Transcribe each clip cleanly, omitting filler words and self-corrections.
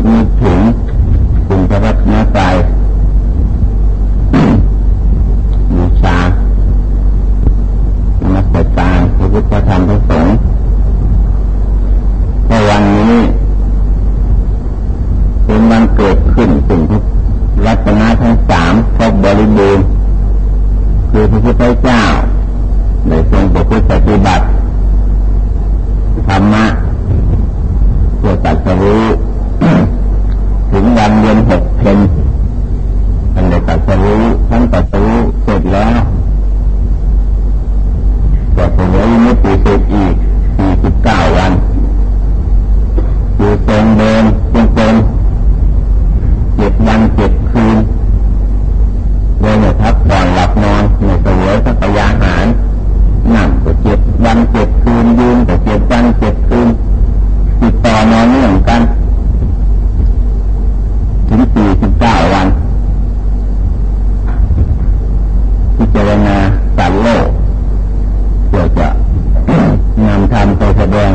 กนึกถึงคุณพระรัตนตรัยบูชานมัสการพระพุทธธรรมพระสงฆ์ในวันนี้เป็นวันเกิดขึ้นถึงพระรัตนทั้งสามครบบริบูรณ์คือพระพุทธเจ้าได้ทรงประพฤติปฏิบัติธรรมะเพื่อตรัสรู้ถึงวันเดือน6 เพ็ญท่านได้ตรัสรู้ทั้งตรัสรู้เสร็จแล้วก็จะเหลือวิมุตติสุขอีก49 วันอยู่ทรงเดินจงกรม7 วัน 7 คืนโดยไม่พักผ่อนหลับนอนไม่เสวยสักยาหารนั่งก็7 วัน 7 คืนยืนก็7 วัน 7 คืนติดต่อนอนเนื่องกันถึง49 วันพิจารณาสัตว์โลกเพื่อจะนำธรรมไปแสดง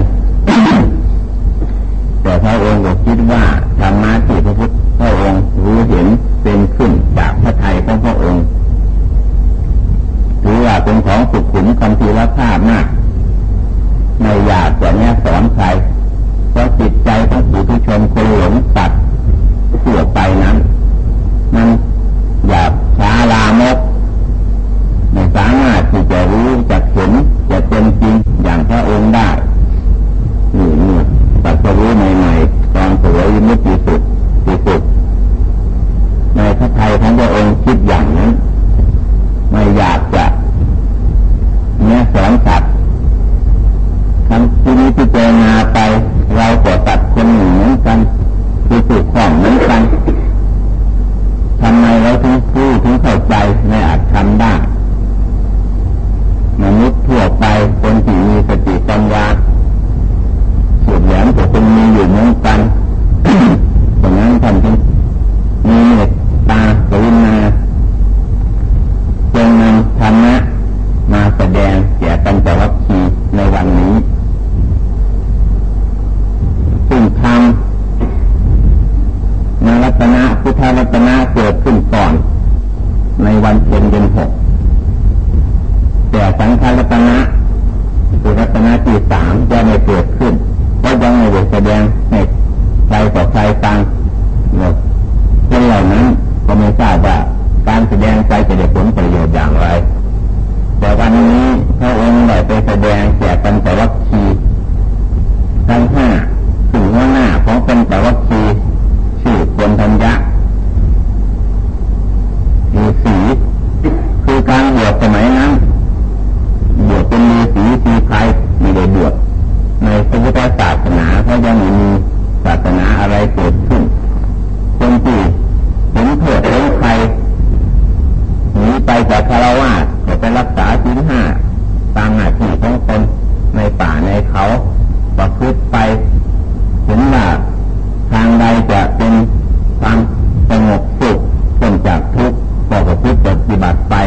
แต่พระองค์ก็คิดว่าธรรมะที่พระพุทธองค์รู้เห็นเป็นขึ้นจากพระทัยของพระองค์ถือว่าเป็นของสุขุมคัมภีรภาพมากไม่อยากจะแนะสอนใครเพราะจิตใจของผู้ที่ชมคนหลงสัตว์ทั่วไปนั้นมันอยากช้าลามกไม่สามารถที่จะรู้จะเห็นจะเป็นจริงอย่างพระองค์ได้นี่ตรัสรู้ใหม่ๆตอนเสวยวิมุตติสุขในพระทัยของพระองค์คิดอย่างนั้นไม่อยากจะแนะสอนสัตว์ทำที่นี้พิจารณาไปเราก็ตัดคนหนึ่งเหมือนกันคือสุขของเหมือนกันทำไมเราถึงรู้ถึงเข้าใจในอาจทำได้มนุษย์ทั่วไปคนที่มีสติปัญญาเฉียบแหลมก็คงมีอยู่เหมือนกันดังนั้นท่านจึงมีเมตตากรุณาจงนำธรรมะมาแสดงแก่ปัญจวัคคีย์ในวันนี้ซึ่งธรรมนรัตนะพุทธรัตนะเกิดขึ้นก่อนในวันเพ็ญเดือน6แต่สังฆรัตนะคือรัตนะที่3จะไม่เกิดขึ้นเพราะยังไม่ได้แสดงให้ใครต่อใครฟังคนเหล่านั้นก็ไม่ทราบว่าการแสดงไปจะได้ผลประโยชน์อย่างไรแต่วันนี้พระองค์ได้ไปแสดงแก่ปัญจวัคคีย์ทั้ง5ถึงหัวหน้าของปัญจวัคคีย์ชื่อโกณฑัญญะฤาษีคือการบวชสมัยนั้นบวชเป็นฤาษีชีไพรไม่ได้บวชในพระพุทธศาสนาเพราะยังไม่มีศาสนาอะไรเกิดขึ้นคนที่เห็นโทษเห็นภัยหนีไปจากฆราวาสก็ไปรักษาศีล 5ตามหน้าที่ของตนในป่าในเขาประพฤติไปเห็นว่าทางใดจะเป็นความสงบสุขพ้นจากทุกข์ก็ประพฤติปฏิบัติไป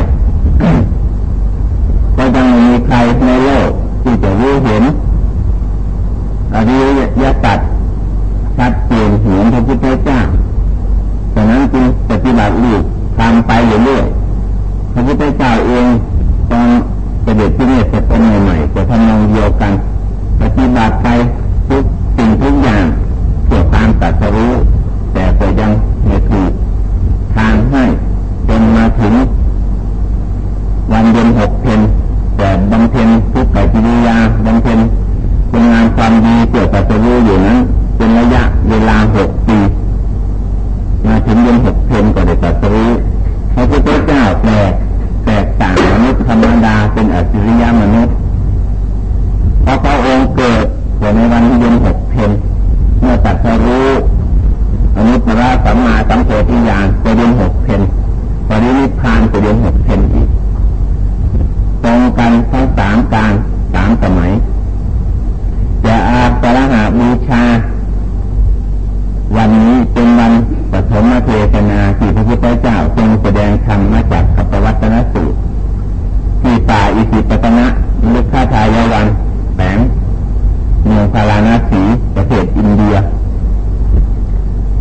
ก็ยังมีใครในโลกที่จะรู้เห็นอริยสัจชัดเจนเหมือนพระพุทธเจ้าฉะนั้นจึงปฏิบัติหลีกทำไปเรื่อยๆพระพุทธเจ้าเองตอนเสด็จที่นี่จะเป็นใหม่ๆจะทำนองเดียวกันปฏิบัติไปทุกสิ่งทุกอย่างเพื่อความตรัสรู้แต่ก็ยังไม่ถูกทางให้จนมาถึงวันเดือน6 เพ็ญแต่บำเพ็ญทุกขกิริยาบำเพ็ญเป็นงานความดีเพื่อตรัสรู้อยู่นั้นเป็นระยะเวลา6 ปีมาถึงเดือน6 เพ็ญก็ได้ตรัสรู้พระพุทธเจ้าแตกต่างมนุษย์ธรรมดาเป็นอัจฉริยะมนุษย์พระองค์เกิดในวันเดือน6 เพ็ญเมื่อตรัสรู้อนุตตรสัมมาสัมโพธิญาณในเดือน6 เพ็ญปรินิพพานในเดือน6 เพ็ญอีกตรงกันทั้ง3 การ3 สมัยจะอาสาฬหบูชาวันนี้เป็นวันปฐมเทศนาที่พระพุทธเจ้าทรงแสดงธรรมมาจากกัปปวัตตนสูตรที่ป่าอิสิปตนะลึกข้าทายวันแฝงเมืองพาราณสีประเทศอินเดีย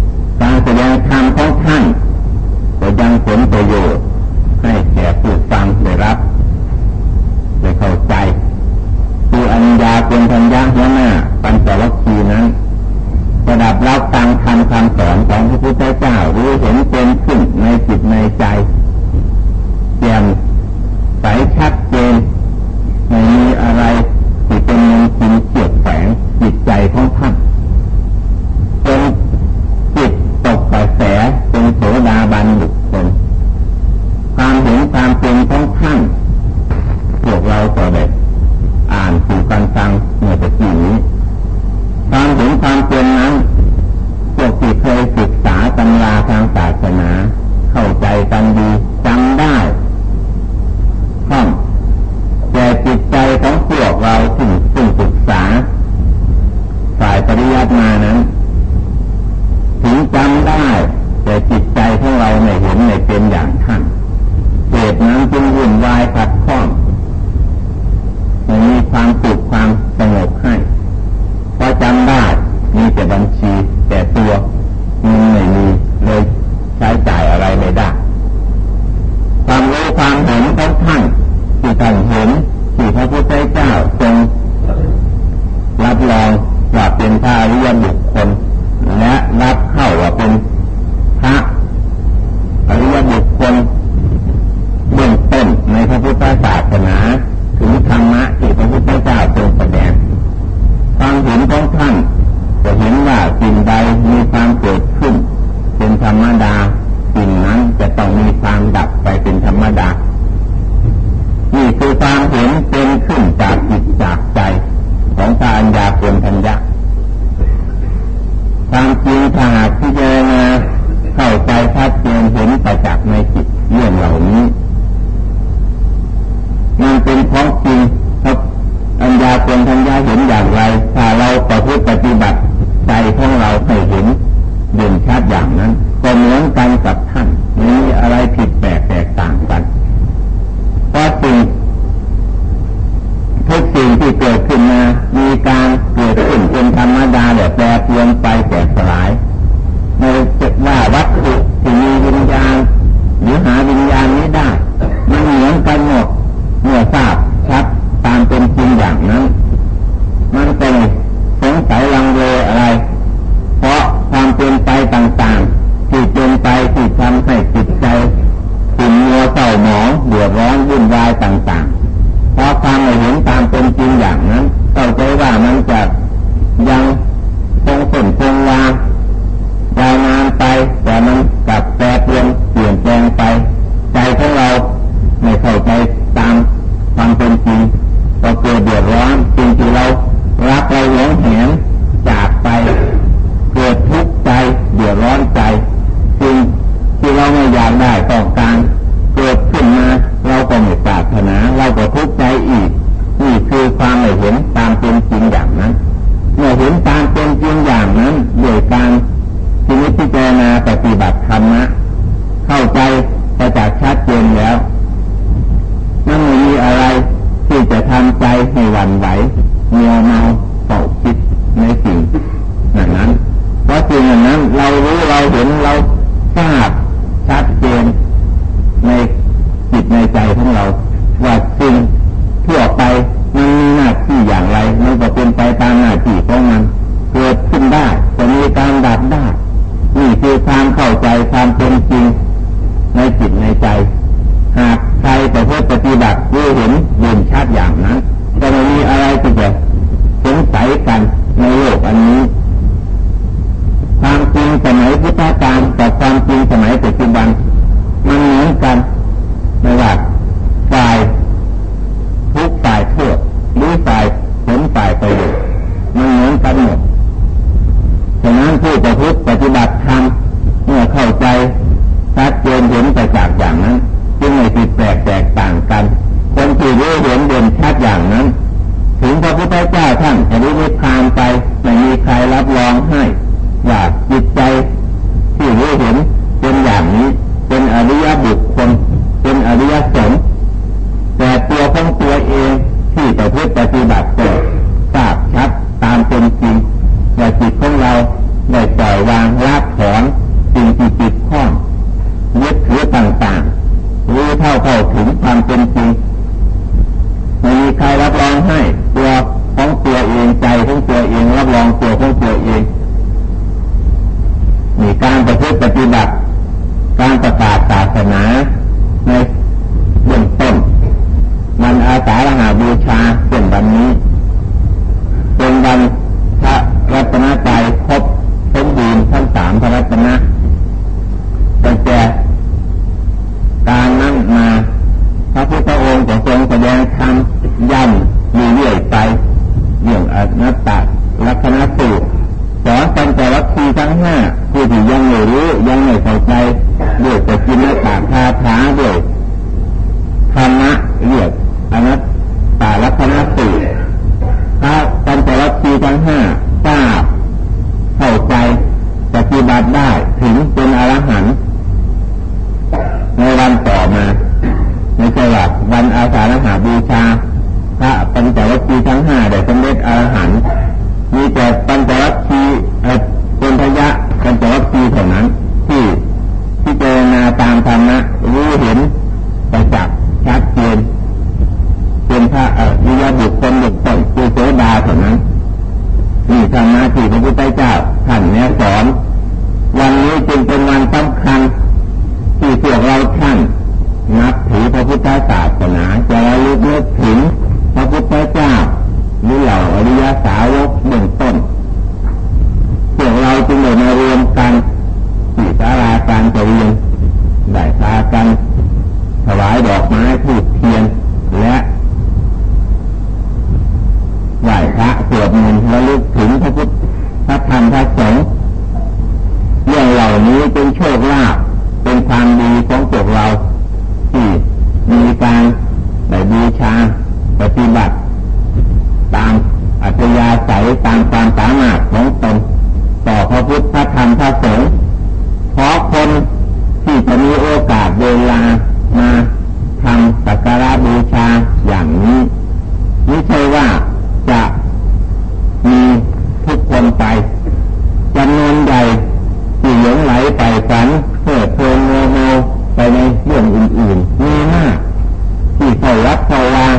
คำสอนของพระพุทธเจ้ารู้เห็นเป็นขึ้นในจิตในใจแจ่มใสชัดเจนไม่มีอะไรที่เป็นมลทินเจือกแฝงจิตใจของท่านจนจิตตกกระแสเป็นโสดาบันบุคคลความเห็นความเป็นของท่านพวกเราก็ได้อ่านสู่กันฟังเมื่อตะกี้นี้ความเห็นความเป็นนั้นพวกที่เคยศึกษาตำราทางศาสนาเข้าใจกันดีจำได้ท่องแต่จิตใจของพวกเราซึ่งศึกษาฝ่ายปริยัติมานั้นถึงจำได้แต่จิตใจของเราไม่เห็นไม่เป็นอย่างท่านเหตุนั้นจึงวุ่นวายขัดข้องไม่มีความสุขความสงบให้เพราะจำได้มีแต่บัญชีแต่ตัวเงินไม่มีเลยใช้จ่ายอะไรไม่ได้ความรู้ความเห็นของท่านที่ท่านเห็นที่พระพุทธเจ้าทรงรับรองว่าเป็นพระอริยบุคคลและรับเข้าว่าเป็นพระอริยบุคคลเบื้องต้นในพระพุทธศาสนาถึงธรรมะที่พระพุทธเจ้าทรงแสดงความเห็นของท่านจะเห็นว่าสิ่งใดมีความเกิดขึ้นเป็นธรรมดาสิ่งนั้นจะต้องมีความดับไปเป็นธรรมดานี่คือความเห็นเป็นขึ้นจากจิตจากใจของพระอัญญาโกณฑัญญะความจริงถ้าหากพิจารณาเข้าใจชัดเจนเห็นประจักษ์ในจิตเรื่องเหล่านี้มันเป็นของจริงครับอัญญาโกณฑัญญะเห็นอย่างไรถ้าเราประพฤติปฏิบัติใจของเราให้เห็นเด่นชัดอย่างนั้นก็เหมือนกันกับท่านไม่มีอะไรผิดแปลกแตกต่างกันเพราะสิ่งทุกสิ่งที่เกิดขึ้นมามีการเกิดขึ้นเป็นธรรมดาแต่แปรปรวนไปแตกสลายไม่ว่าวัตถุที่มีวิญญาณหรือหาวิญญาณไม่ได้มันเหมือนกันหมดเมื่อทราบชัดตามเป็นจริงอย่างนั้นมันเป็นสงสัยลังเลอะไรเพราะความเป็นไปต่างๆที่เป็นไปที่ทำให้จิตใจขุ่นมัวเศร้าหมองเดือดร้อนวุ่นวายต่างๆเพราะความไม่เห็นตามเป็นจริงอย่างนั้นเข้าใจว่ามันจะยังคงเส้นคงวายาวนานไปแต่มันกลับแปรเปลี่ยนแปลงไปใจของเราไม่เข้าใจตามความเป็นจริงก็เกิดเดือดร้อนสิ่งที่เรารักเราหวงแหนจากไปเกิดทุกข์ใจเดือดร้อนใจสิ่งที่เราไม่อยากได้ต้องการเกิดขึ้นมาเราก็ไม่ปรารถนาเราก็ทุกข์ใจอีกนี่คือความไม่เห็นตามเป็นจริงอย่างนั้นเมื่อเห็นตามเป็นจริงอย่างนั้นด้วยการพิจารณาปฏิบัติธรรมะเข้าใจประจักษ์ชัดเจนแล้วมันไม่มีอะไรที่จะทำใจให้หวั่นไหวมัวเมาเศร้าคิดในสิ่งนั้นเพราะสิ่งนั้นเรารู้เราเห็นเราทราบชัดเจนในจิตในใจของเราว่าสิ่งทั่วไปมันมีหน้าที่อย่างไรมันก็เป็นไปตามหน้าที่ของมันเกิดขึ้นได้จะมีการดับได้นี่คือความเข้าใจความเป็นจริงในจิตในใจหากใครจะเพื่อปฏิบัติรู้เห็นเด่นชัดอย่างนั้นจะไม่มีอะไรที่จะสงสัยกันในโลกอันนี้ความจริงสมัยพุทธกาลกับความจริงสมัยปัจจุบันมันเหมือนกันไม่ว่าฝ่ายทุกฝ่ายโทษหรือฝ่ายผลฝ่ายประโยชน์มันเหมือนกันหมดฉะนั้นผู้ประพฤติปฏิบัติธรรมเมื่อเข้าใจชัดเจนเห็นประจักษ์อย่างนั้นจึงไม่ผิดแปลกแตกต่างกันคนที่รู้เห็นเด่นชัดอย่างนั้นถึงพระพุทธเจ้าท่านจะนิพพานไปไม่มีใครรับรองให้ว่าจิตใจที่รู้เห็นเป็นอย่างนี้เป็นอริยบุคคลเป็นอริยสงฆ์แต่ตัวของตัวเองที่ประพฤติปฏิบัติก็ทราบชัดตามเป็นจริงว่าจิตของเราได้ปล่อยวางละถอนสิ่งที่ติดข้องยึดถือต่างๆรู้เท่าถึงความเป็นจริงไม่มีใครรับรองให้ตัวของตัวเองใจของตัวเองรับรองตัวของตัวเองฏิบัติการประกาศศาสนาในเบื้องต้นวันอาสาฬหบูชาเป็นวันนี้เป็นวันพระรัตนตรัยครบสมบูรณ์ทั้ง3พระรัตนะตั้งแต่การนั่งมาพระพุทธองค์ก็ทรงแสดงธรรมย่ำมีเรื่อยไปเรื่องอนัตตลักษณสูตรสอนปัญจวัคคีย์ทั้ง5ผู้ที่ยังไม่รู้ยังไม่เข้าใจด้วยปกิณกะคาถาด้วยธรรมะเรียกอนัตตลักษณสูตรถ้าปัญจวัคคีย์ทั้ง5ทราบเข้าใจปฏิบัติได้ถึงเป็นอรหันต์ในวันต่อมาในจังหวัดวันอาสาฬหบูชาพระปัญจวัคคีย์ทั้ง5ได้สำเร็จอรหันต์มีแต่ปัญจวัคคีย์เป็นพยะปัญจวัคคีย์เท่านั้นที่พิจารณาตามธรรมะรู้เห็นประจักษ์ชัดเจนเป็นพระอริยบุคคลบุคคลคือโสดาเท่านั้นนี่ธรรมะที่พระพุทธเจ้าท่านแนะสอนวันนี้จึงเป็นวันสำคัญที่พวกเราท่านนับถือพระพุทธศาสนาจะระลึกนึกถึงพระพุทธเจ้าหรือเหล่าอริยสาวกเบื้องต้นพวกเราจึงได้มารวมกันที่ศาลาการประเรียนได้พากันถวายดอกไม้ธูปเทียนและไหว้พระสวดมนต์ระลึกถึงพระพุทธพระธรรมพระสงฆ์เรื่องเหล่านี้เป็นโชคลาภเป็นความดีของพวกเราที่มีการได้บูชาปฏิบัติตามอัธยาศัยตามความสามารถของตนต่อพระพุทธพระธรรมพระสงฆ์ขอคนที่จะมีโอกาสเวลามาทำสักการะบูชาอย่างนี้ไม่ใช่ว่าจะมีทุกคนไปจำนวนใหญ่ที่หลงไหลไปฝันเพื่อเพลินโมโมไปในเรื่องอื่นๆมีมากที่เข้าวัดเข้าวา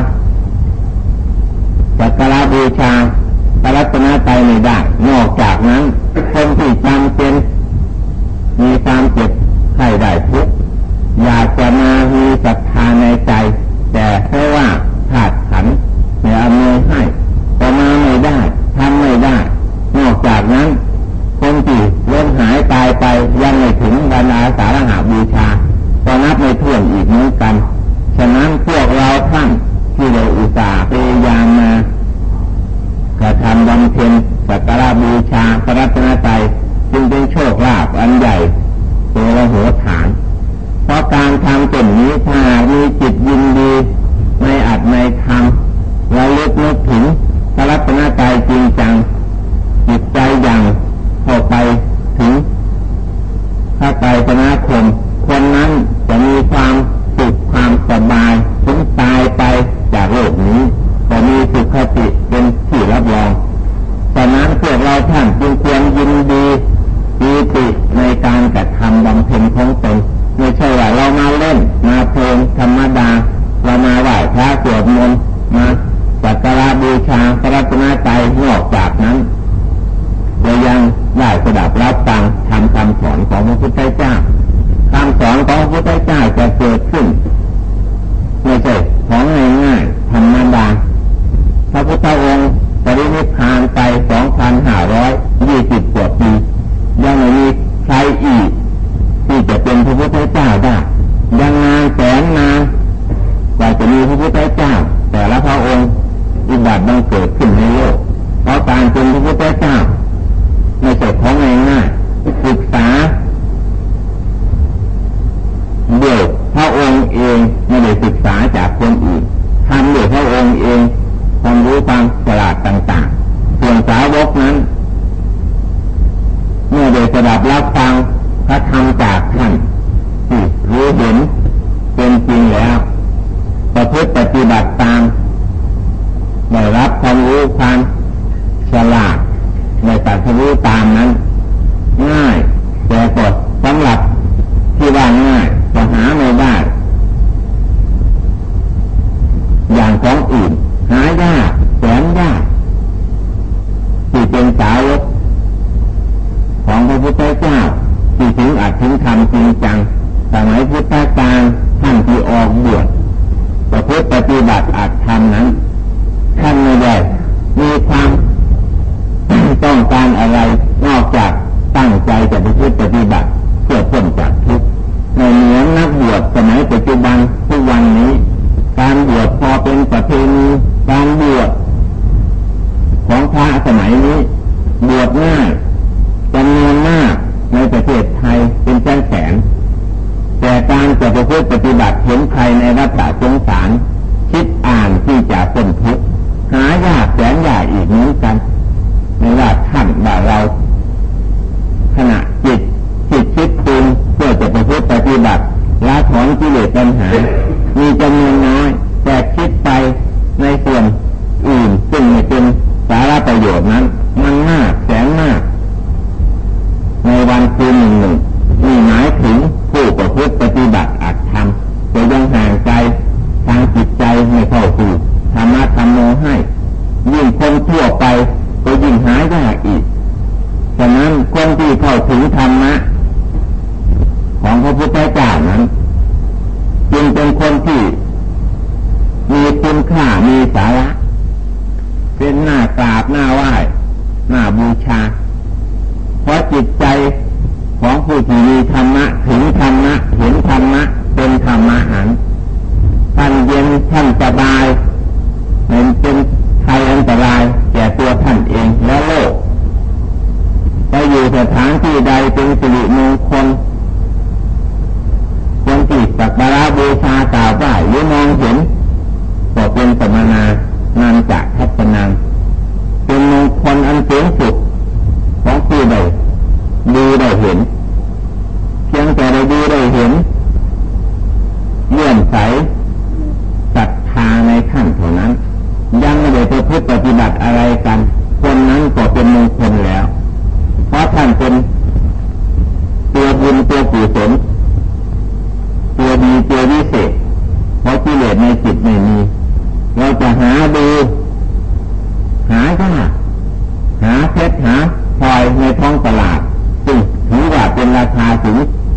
สักการะบูชาพระรัตนตรัยไม่ได้นอกจากนั้นคนที่จำเป็นมีความเจ็บไข้ได้ทุกข์อยากจะมามีศรัทธาในใจแต่เพราะว่าขาดขันไม่อำนวยให้ก็มาไม่ได้ทำไม่ได้นอกจากนั้นคนที่ล้มหายตายไปยังไม่ถึงวันอาสาฬหบูชาก็นับไม่ถ้วนอีกเหมือนกันฉะนั้นพวกเราท่านที่ได้อุตส่าห์พยายามมากระทำบำเพ็ญสักการะบูชาพระรัตนตรัยจึงเป็นโชคลาภอันใหญ่โตโหฐานเพราะการทำเป็นนี้ถ้ามีจิตยินดีในอัตในธรรมระลึกนึกถึงพระรัตนตรัยจริงจังจิตใจอย่างเข้าไปถึงพระไตรสรณคมคนนั้นจะมีความสุขความสบายถึงตายไปจากโลกนี้จะมีสุขติเป็นที่รับรองฉะนั้นพวกเราท่านจึงควรยินดีปีติในการกระทำบำเพ็ญของตนไม่ใช่ว่าเรามาเล่นมาเพลินธรรมดาเรามาไหว้พระสวดมนต์มาสักการะบูชาพระรัตนตรัยนอกจากนั้นเรายังได้สดับรับฟังทำคำสอนของพระพุทธเจ้าคำสอนของพระพุทธเจ้าจะเกิดขึ้นไม่ใช่ของง่ายๆธรรมดาพระพุทธองค์ปรินิพพานไป 2,520 กว่าปียังไม่มีใครอีกที่จะเป็นพระพุทธเจ้าได้ยังนานแสนนานกว่าจะมีพระพุทธเจ้าแต่ละพระองค์อุบัติบังเกิดขึ้นในโลกเพราะการเป็นพระพุทธเจ้าไม่ใช่ของง่ายๆศึกษาเดี๋ยวพระองค์เองไม่ได้ศึกษาจากคนอื่นทำด้วยพระองค์เองความรู้ความฉลาดต่างๆส่วนสาวกนั้นเมื่อได้สดับรับฟังพระธรรมจากท่านที่รู้เห็นเป็นจริงแล้วประพฤติปฏิบัติตามได้รับความรู้ความฉลาดในการรู้ตามนั้นง่ายแต่กดสำหรับที่ว่าง่ายจะหาไม่ได้อย่างของอื่นหายากแสนยากที่เป็นสาวกของพระพุทธเจ้าที่ถึงอัดถึงทำจริงจังสมัยพุทธกาลท่านที่ออกบวชประพฤติปฏิบัติอัดทำนั้นท่านไม่ได้มีความต้องการอะไรนอกจากตั้งใจจะประพฤติปฏิบัติเพื่อพ้นจากทุกข์ในเหมือนนักบวชสมัยปัจจุบันทุกวันนี้การบวชพอเป็นประเพณีการบวชของพระสมัยนี้บวชง่ายจำนวนมากในประเทศไทยเป็นแสนแต่การจะประพฤติปฏิบัติเห็นใครในวัฏสงสารคิดอ่านที่จะพ้นทุกข์หายากแสนยากอีกเหมือนกันไม่ว่าท่านว่าเราขณะจิตคิดปรุงเพื่อจะประพฤติปฏิบัติละถอนกิเลสปัญหามีจำนวนน้อยแต่คิดไปในส่วนอื่นซึ่งไม่เป็นสาระประโยชน์นั้นมันมากแสนมากในวันคืนหนึ่งนี่หมายถึงผู้ประพฤติปฏิบัติอัตธรรมจะยังห่างไกลทางจิตใจไม่เข้าสู่ธรรมะธรรมโมให้ยิ่งคนทั่วไปก็ยิ่งหายากอีกฉะนั้นคนที่เข้าถึงธรรมะของพระพุทธเจ้านั้นจึงเป็นคนที่มีคุณค่ามีสาระเป็นหน้ากราบหน้าไหว้หน้าบูชาเพราะจิตใจของผู้ที่มีธรรมะถึงธรรมะเห็นธรรมะเป็นธรรมะหันท่านเย็นท่านสบายเป็นภัยอันตรายแก่ตัวท่านเองและโลกไปอยู่สถานที่ใดเป็นสิริมงคลคนที่สักการะบูชากราบไหว้หรือมองเห็นก็เป็นสมณานามจักทัศนังเป็นมงคลอันสูงสุดของผู้ใดดูได้เห็นเพียงแต่ได้ดูได้เห็นเลื่อมใสศรัทธาในท่านเท่านั้นยังไม่ได้ประพฤติปฏิบัติอะไรกันคนนั้นก็เป็นมงคลแล้วเพราะท่านเป็นตัวบุญตัวกุศลตัวดีตัววิเศษเพราะกิเลสในจิตไม่มีเราจะหาดูหายากหาเพชรหาพลอยในท้องตลาดซึ่งถือว่าเป็นราคาสูง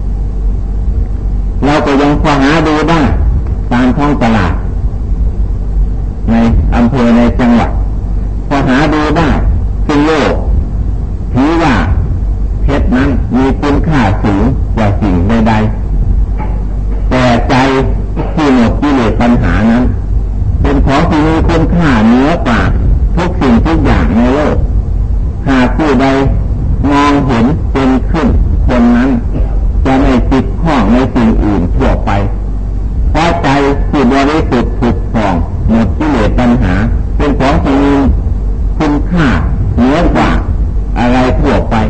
เราก็ยังพอหาดูได้ตามท้องตลาดในอำเภอในจังหวัดพอหาดูได้ซึ่งโลกถือว่าเพชรนั้นมีคุณค่าสูงกว่าสิ่งใดๆแต่ใจที่หมดกิเลสปัญหานั้นเป็นของที่มีคุณค่าเหนือกว่าทุกสิ่งทุกอย่างในโลกหากผู้ใดมองเห็นเป็นขึ้นคนนั้นจะไม่ติดข้องในสิ่งอื่นทั่วไปเพราะใจที่บริสุทธิ์ผุดผ่องหมดกิเลสปัญหาเป็นของที่มีคุณค่าเหนือกว่าอะไรทั่วไป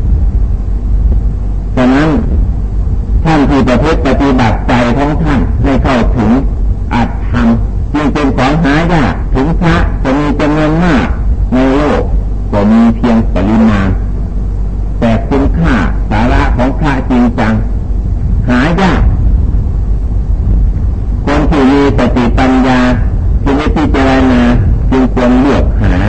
ฉะนั้นท่านที่ประพฤติปฏิบัติใจของท่านให้เข้าถึงอัตธรรมจึงเป็นของหายากถึงพระจะมีจำนวนมากในโลกก็มีเพียงปริมาณแต่คุณค่าสาระของพระจริงจังหายากคนที่มีสติปัญญาที่ไม่พิจารณาจึงควรเลือกหา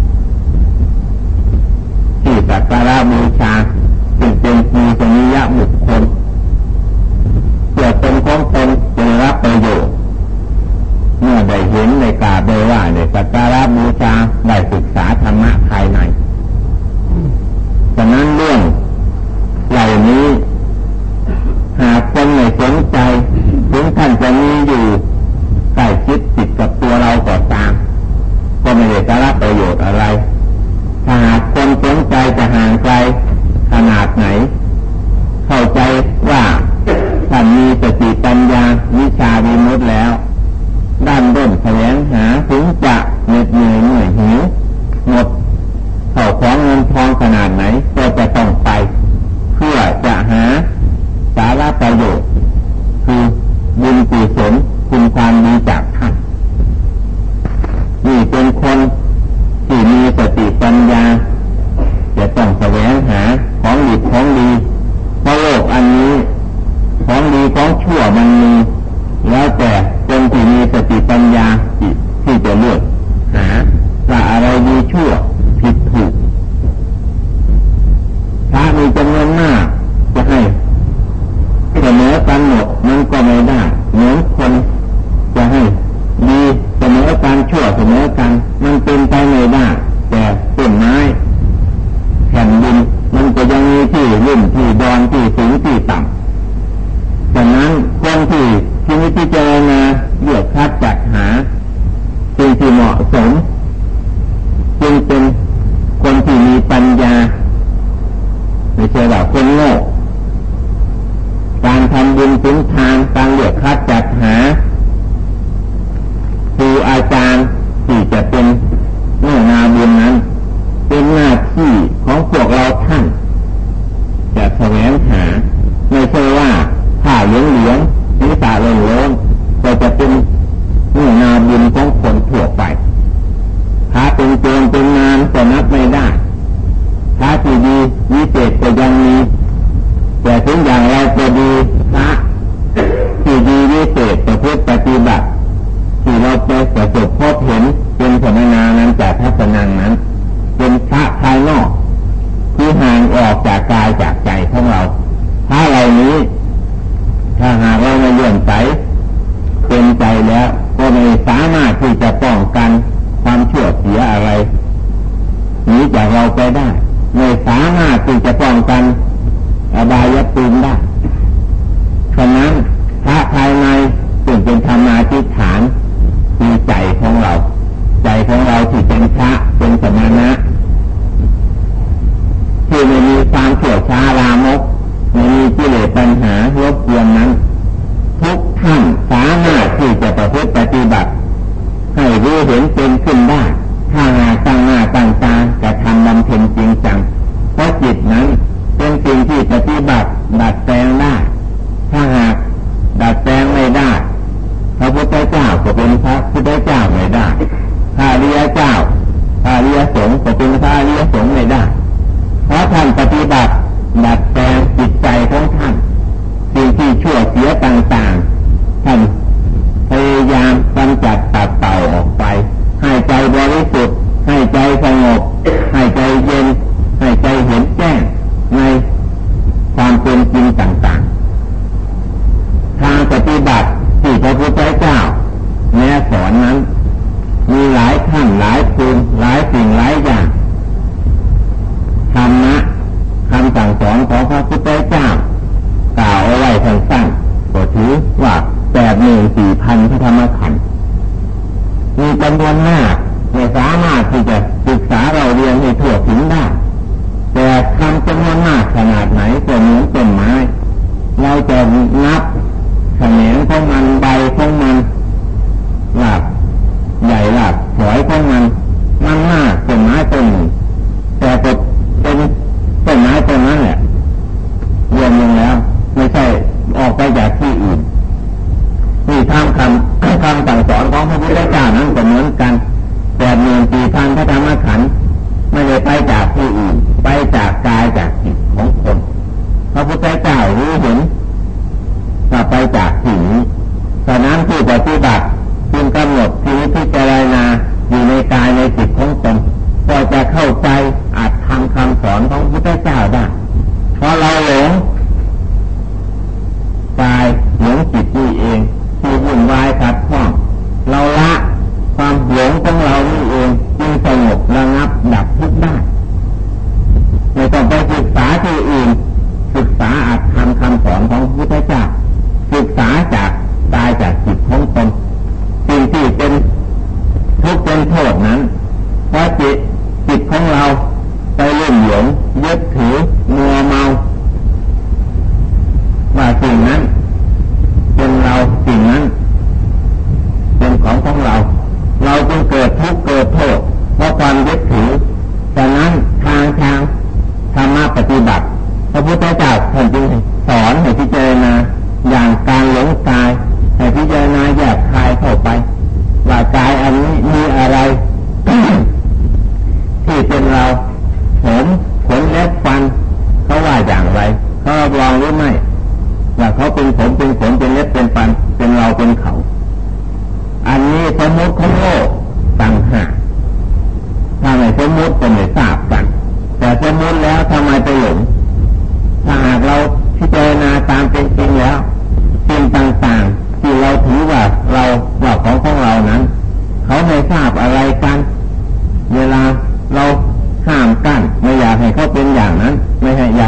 ที่สักการะบูชาจึงเป็นมีสนิยบุคคลเพื่อเป็นของตนจะรับประโยชน์เมื่อได้เห็นได้กราบได้ไหว้ได้สักการะบูชาได้ศึกษาธรรมะภายในฉะนั้นเรื่องเหล่านี้หากคนไม่สนใจถึงท่านจะมีอยู่ใกล้ชิดติดกับตัวเราก็ตามก็ไม่ได้รับประโยชน์อะไรถ้าหากคนสนใจจะห่างไกลทลุ่มที่ดอนที่สูงที่ต่ำฉะนั้นคนที่พิจารณาเลือกคัดจัดหาสิ่งที่เหมาะสมจึงเป็นคนที่มีปัญญาไม่ใช่ว่าคนโง่การทำบุญสุนทานการเลือกคัดจัดหาครูอาจารย์ที่จะเป็นเนื้อนาบุญนั้นเป็นหน้าที่ของพวกเราท่านจะแสวงหาไม่ใช่ว่าถ้าเหลืองนิสาโล่งก็จะเป็นเนื้อนาบุญของคนทั่วไปถ้าเป็นโจรเป็นงานก็นับไม่ได้ถ้าที่ดีวิเศษก็ยังมีแต่ถึงอย่างไรก็ดีพระที่ดีวิเศษประพฤติปฏิบัติที่เราไปประสบพบเห็นเป็นสมณะนั้นจากทัศนังนั้นเป็นพระภายนอกที่ห่างออกจากกายจากใจของเราพระเหล่านี้ถ้าหากเราไม่เลื่อมใสเป็นใจแล้วก็ไม่สามารถที่จะป้องกันความชั่วเสียอะไรหนีจากเราไปได้ไม่สามารถที่จะป้องกันอบายภูมิได้ฉะนั้นพระภายในจึงเป็นธรรมาธิฐานคือใจของเราใจของเราที่เป็นพระเป็นสมณะที่ไม่มีความเฉื่อยช้าลามกไม่มีกิเลสปัญหารบกวนนั้นทุกท่านสามารถที่จะประพฤติปฏิบัติให้รู้เห็นเป็นขึ้นได้ถ้าหากตั้งหน้าตั้งตากระทำบำเพ็ญจริงจังเพราะจิตนั้นเป็นสิ่งที่ปฏิบัติดัดแปลงได้ถ้าหากดัดแปลงไม่ได้พระพุทธเจ้าก็เป็นพระพุทธเจ้าไม่ได้พระอริยเจ้าพระอริยสงฆ์ก็เป็นพระอริยสงฆ์ไม่ได้เพราะท่านปฏิบัติดัดแปลงจิตใจของท่านสิ่งที่ชั่วเสียต่างๆท่านพยายามกำจัดตัดเต่าออกไปให้ใจบริสุทธิ์ให้ใจสงบให้ใจเย็นให้ใจเห็นแจ้งในความเป็นจริงต่างๆทางปฏิบัติที่พระพุทธเจ้าแนะสอนนั้นมีหลายขั้นหลายภูมิหลายสิ่งหลายอย่างธรรมะคำสั่งสอนของพระพุทธเจ้ากล่าวเอาไว้สั้นๆก็ถือว่า84,000 พระธรรมขันธ์มีจำนวนมากไม่สามารถที่จะศึกษาเราเรียนให้ทั่วถึงได้แต่คำจำนวนมากขนาดไหนก็เหมือนต้นไม้เราจะนับแขนงของมันใบของมันหลักใหญ่หลักถอยของมันมากต้นไม้ต้นหนึ่งแต่ก็เป็นต้นไม้ต้นนั้นแหละรวมลงแล้วไม่ใช่ออกไปจากที่อื่นนี่คำสั่งสอนของพระพุทธเจ้านั้นก็เหมือนกัน84,000 พระธรรมขันธ์ไม่ได้ไปจากที่อื่นไปจากกายจากจิตของคนพระพุทธเจ้ารู้เห็นว่าไปจากที่นี้ฉะนั้นผู้ปฏิบัติจึงกำหนดพิจารณาอยู่ในกายในจิตของตนก็จะเข้าใจอาจทำคำสอนของพระพุทธเจ้าได้เพราะเราหลงกายหลงจิตนี่เองที่วุ่นวายขัดข้องเราละความหลงของเรานี่เองจึงสงบระงับดับทุกข์ได้ไม่ต้องไปศึกษาที่อื่นศึกษาอาจทำคำสอนของพระพุทธเจ้าศึกษาจากกายจากจิตของตนสิ่งที่เป็นทุกข์เป็นโทษนั้นเพราะจิตของเราไปเล่นหลงยึดถือมัวเมาว่าสิ่งนั้นเป็นเราสิ่งนั้นเป็นของเราเราจึงเกิดทุกข์เกิดโทษเพราะความยึดถือฉะนั้นทางธรรมะปฏิบัติพระพุทธเจ้าท่านจึงสอนให้พิจารณาอย่างการหลงกายให้พิจารณาแยกคายเข้าไปว่ากายอันนี้มีอะไร ที่เป็นเราผมขนเล็บฟันเขาว่าอย่างไรเขารับรองหรือไม่ว่าเขาเป็นผมเป็นขนเป็นเล็บเป็นฟันเป็นเราเป็นเขาอันนี้สมมติของโลกต่างหากถ้าไม่สมมติก็ไม่ทราบกันแต่สมมติแล้วทำไมไปหลงถ้าหากเราพิจารณาตามเป็นจริงแล้วสิ่งต่างๆที่เราถือว่าเราว่าของเรานั้นเขาไม่ทราบอะไรกันเวลาเราห้ามกั้นไม่อยากให้เขาเป็นอย่างนั้นไม่ให้อยากให้เขาเป็น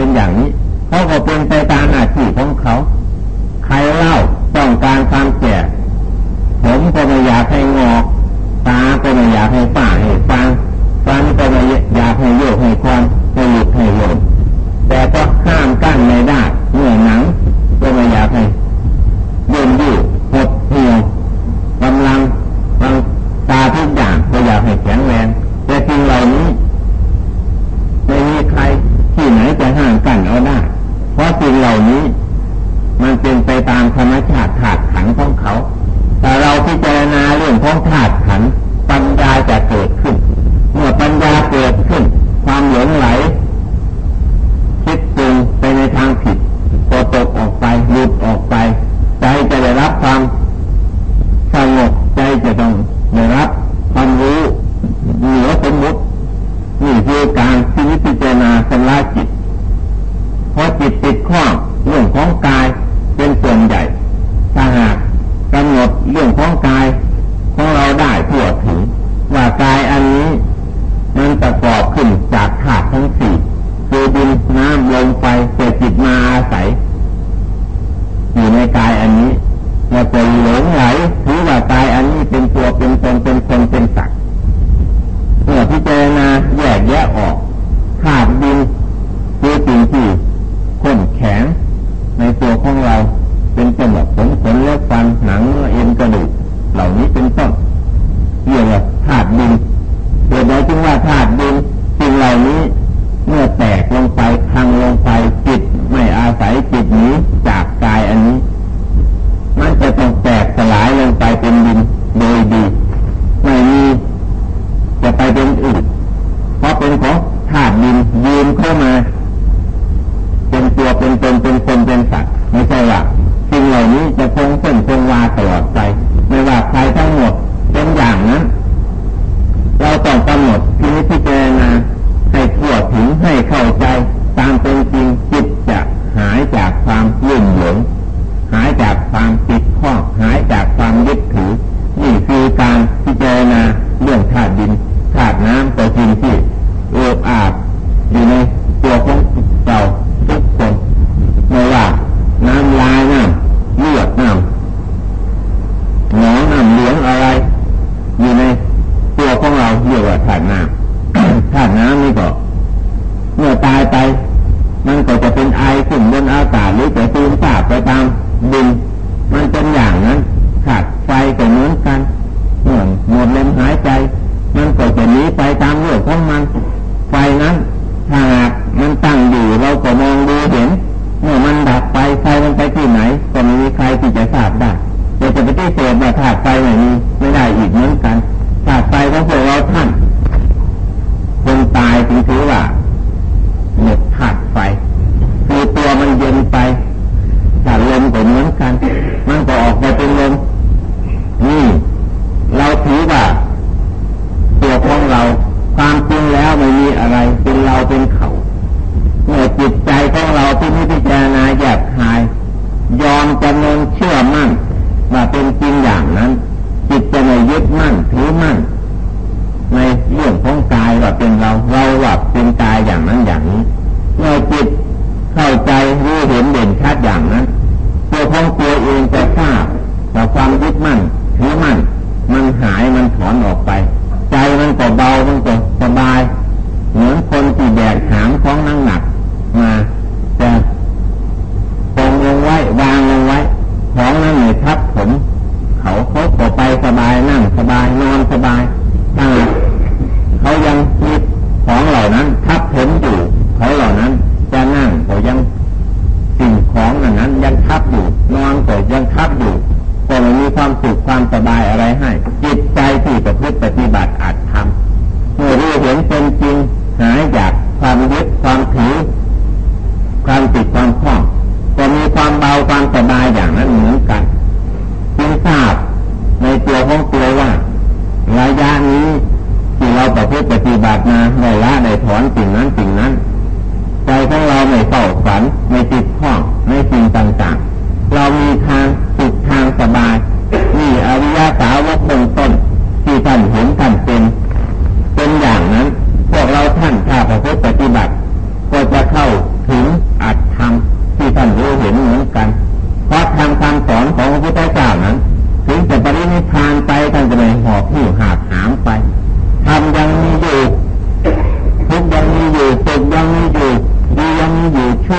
เป็นอย่างนี้เขาก็เป็นไปตามหน้าที่ของเขาใครเล่าต้องการความแก่ผมก็ไม่อยากให้งอกตาก็ไม่อยากให้ฝ้าให้ฟางฟันก็ไม่อยากให้โยกให้คอนให้หลุดให้หล่นแต่ก็ห้ามกั้นไม่ได้เมื่อหนังก็ไม่อยากให้ยืดยืดหดเหี่ยวกำลังตาทุกอย่างก็อยากให้แข็งแรงแต่สิ่งเหล่านี้ไม่มีใครที่ไหนจะห้ามกั้นเอาได้เพราะสิ่งเหล่านี้มันเป็นไปตามธรรมชาติธาตุขันธ์ของเขาแต่เราพิจารณาเรื่องของธาตุขันธ์ปัญญาจะเกิดขึ้นเมื่อปัญญาเกิดขึ้นความหลงไหลคิดปรุงไปในทางผิดก็ตกออกไปหลุดออกไปใจจะได้รับความสงบใจจะต้องได้รับความรู้เหนือสมมุตินี่คือการพิจารณาชำระจิตเพราะจิตติดข้องเรื่องของกายเป็นส่วนใหญ่ถ้าหากกำหนดเรื่องของกายของเราได้ทั่วถึงว่ากายอันนี้มันประกอบขึ้นจากธาตุทั้งสี่คือดินน้ำลมไฟแต่จิตมาอาศัยอยู่ในกายอันนี้เราไปหลงไหลถือว่ากายอันนี้เป็นตัวเป็นตนเป็นคนเป็นสัตว์เมื่อพิจารณาแยกแยะออกธาตุดินคือสิ่งที่ข้นแข็งในตัวของเราเป็นจมูกขนเล็บฟันหนังเนื้อเอ็นกระดูกเหล่านี้เป็นต้นเรียกว่าธาตุดินโดยจึงว่าธาตุดินสิ่งเหล่านี้เมื่อแตกลงไปพังลงไปจิตไม่อาศัยจิตนี้จากกายอันนี้มันจะต้องแตกสลายลงไปเป็นดินโดยดีไม่มีจะไปเป็นอื่นเพราะเป็นของธาตุดินยืนเข้ามาเป็นตัวเป็นตนเป็นคนเป็นสัตว์ไม่ใช่ว่าสิ่งเหล่านี้จะคงเส้นคงวาตลอดไปไม่ว่าใครทั้งหมดเป็นอย่างนั้นเราต้องกำหนดพิจารณาให้ทั่วถึงให้เข้าใจตามเป็นจริงจิตจะหายจากความลุ่มหลงหายจากความติดข้องหายจากความยึดถือนี่คือการพิจารณาเรื่องธาตุดินธาตุน้ำตัวจริงที่เอิบอาบอยู่ในตัวของเราทุกคนไม่ว่าน้ำลายน้ำเลือดน้ำหนองน้ำเหลืองอะไรอยู่ในตัวของเราเรียกว่าธาตุน้ำ ธาตุน้ำนี่ก็เมื่อตายไปมันก็จะเป็นไอขึ้นบนอากาศหรือจะซึมซาบไปตามดินมันเป็นอย่างนั้นธาตุไฟก็เหมือนกันเมื่อหมดลมหายใจมันก็จะหนีไปตามเรื่องของมันไฟนั้นถ้าหากมันตั้งอยู่เราก็มองดูเห็นเมื่อมันดับไปไฟมันไปที่ไหนก็ไม่มีใครที่จะทราบได้จะไปที่เศษว่าธาตุไฟไม่ได้อีกเหมือนกันธาตุไฟของพวกเราท่านคนตายจึงถือว่าหมดธาตุไฟคือตัวมันเย็นไปธาตุลมก็เหมือนกันมันก็ออกไปเป็นลมนี่เราถือว่าตัวของเราความจริงแล้วไม่มีอะไรเป็นเราเป็นเขาเมื่อจิตใจของเราที่พิจารณาแยกคายยอมจำนนเชื่อมั่นว่าเป็นจริงอย่างนั้นจิตจะไม่ยึดมั่นถือมั่นในเรื่องของกายว่าเป็นเราว่าเป็นกายอย่างนั้นอย่างนี้เมื่อจิตเข้าใจรู้เห็นเด่นชัดอย่างนั้นตัวของตัวเองจะทราบว่าความยึดมั่นถือมั่นมันหายมันถอนออกไปใจมันก็เบามันก็สบายเหมือนคนที่แบกหามของหนักมาจะตรงลงไว้วางลงไว้ของนั้นไม่ทับผมเขาก็ไปสบายนั่งสบายนอนสบายเขายังมีของเหล่านั้นทับผมอยู่เขาเหล่านั้นจะนั่งก็ยังสิ่งของนั้นยังทับอยู่นอนก็ยังทับอยู่ก็ไม่มีความสุขความสบายอะไรให้จิตใจที่ประพฤติปฏิบัติอาจทำเมื่อรู้เห็นเป็นจริงหายจากความยึดความถือความติดความคล้องก็มีความเบาความสบายอย่างนั้นเหมือนกันจึงทราบในตัวของตัวว่าระยะนี้ที่เราประพฤติปฏิบัติมาได้ละได้ถอนสิ่งนั้นใจของเราไม่เฝ้าฝันไม่ติดข้องในสิ่งต่างๆเรามีทางสุขทางสบายนี่อริยสาวกเบื้องต้นที่ท่านเห็นท่านเป็นอย่างนั้นพวกเราท่านถ้าประพฤติปฏิบัติก็จะเข้าถึง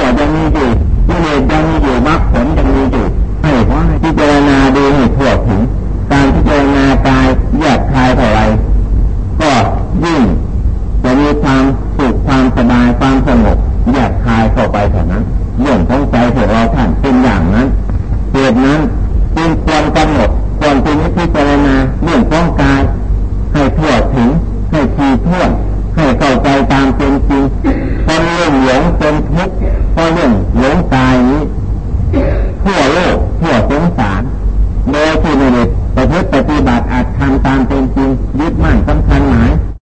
วยังมีอยู่กิเลสยังมีอยู่มรรคผลยังมีอยู่ให้พิจารณาดูให้ทั่วถึง